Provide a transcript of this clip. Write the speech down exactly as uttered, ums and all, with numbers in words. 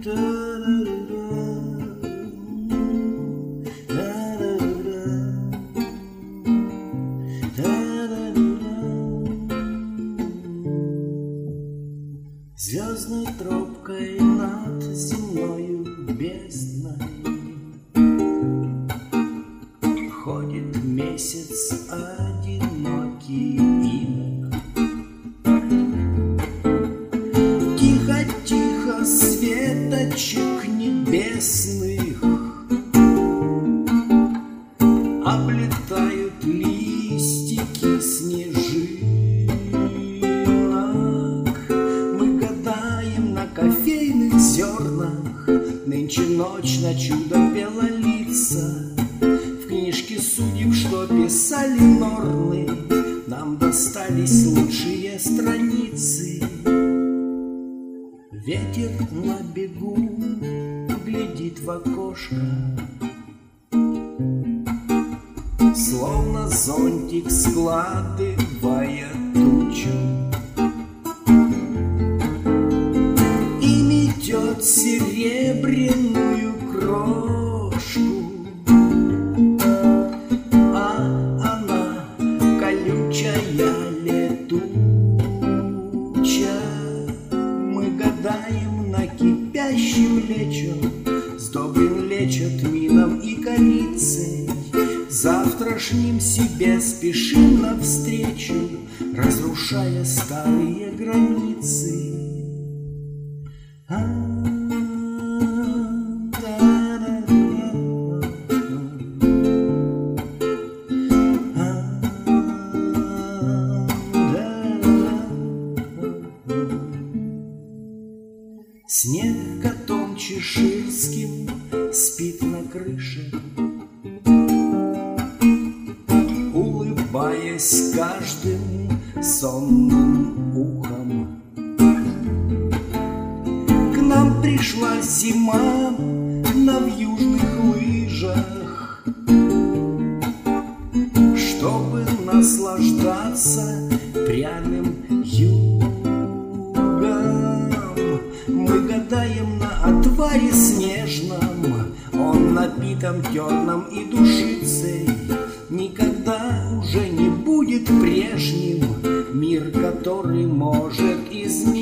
Звездной тропкой над земною бездной ходит месяц одинокий инок. Тихо-тихо светочек небесных облетают листики снежинок. Мы гадаем на кофейных зернах, нынче ночь на чудо белолица. В книжке судеб, что писали Норны, нам достались лучшие страницы. Ветер на бегу глядит в окошко, словно зонтик складывая тучу, и метет серебряную крошку, а она колючая летучая. Мы гадаем на кипящем лечо, сдобрен лечо тмином и корицей. Завтрашним себе спешим навстречу, разрушая старые границы. Снег котом чеширским спит на крыше, улыбаясь каждым сонным ухом. К нам пришла зима на вьюжных лыжах, чтобы наслаждаться пряным югом. Мы гадаем на отваре снежном, он напитан терном и душицей. Никогда уже не будет прежним мир, который может изменить.